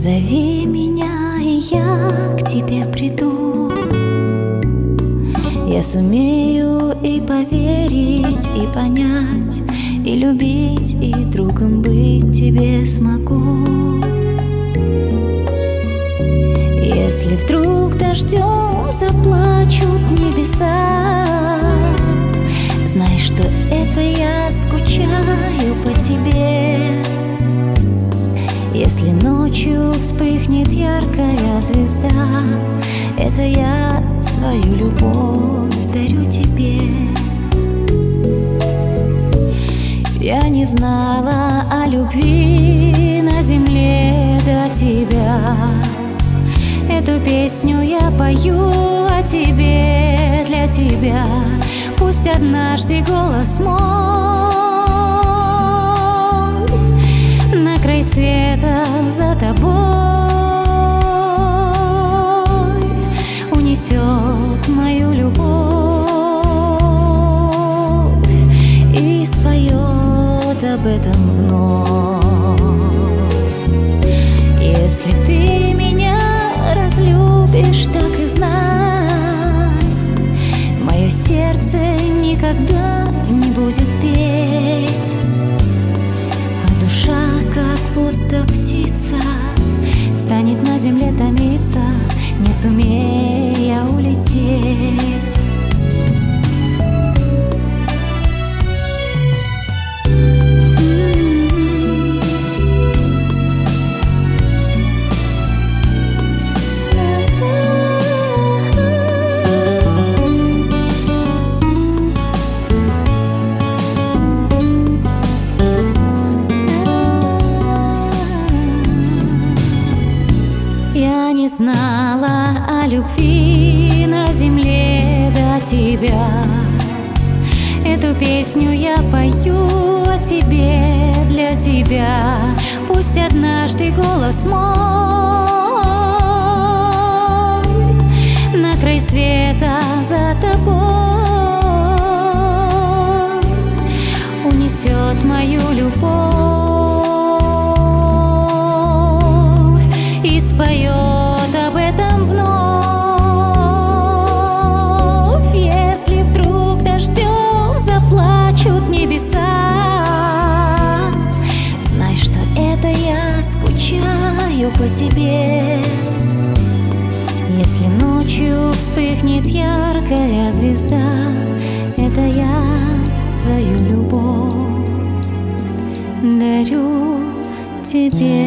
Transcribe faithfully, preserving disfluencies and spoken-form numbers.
Позови меня, и я к тебе приду. Я сумею и поверить, и понять, и любить, и другом быть тебе смогу. Если вдруг дождем заплачут небеса, знай, что это я скучаю по тебе. Если ночью вспыхнет яркая звезда, это я свою любовь дарю тебе. Я не знала о любви на земле до тебя. Эту песню я пою о тебе, для тебя. Пусть однажды голос мой на край света за тобой унесет мою любовь и споет об этом вновь. Если ты меня разлюбишь, так и знай, мое сердце никогда не будет петь, а душа, как будто птица, станет на земле томиться, не сумея улететь. Я не знала о любви на земле до тебя. Эту песню я пою о тебе, для тебя. Пусть однажды голос мой на край света за тобой унесет мою любовь и споет об этом вновь. Если вдруг дождем заплачут небеса, знай, что это я скучаю по тебе. Если ночью вспыхнет яркая звезда, это я свою любовь дарю тебе.